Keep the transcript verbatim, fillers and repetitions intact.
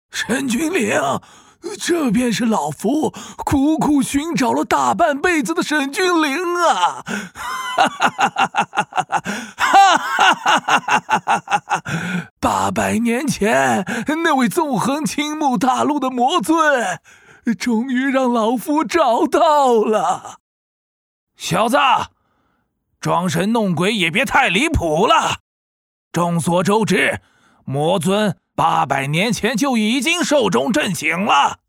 沈君领，这便是老夫苦苦寻找了大半辈子的沈君领啊！哈哈哈哈哈哈！八百年前，那位纵横青木大陆的魔尊，终于让老夫找到了。小子，装神弄鬼也别太离谱了。众所周知，魔尊八百年前就已经寿终正寝了。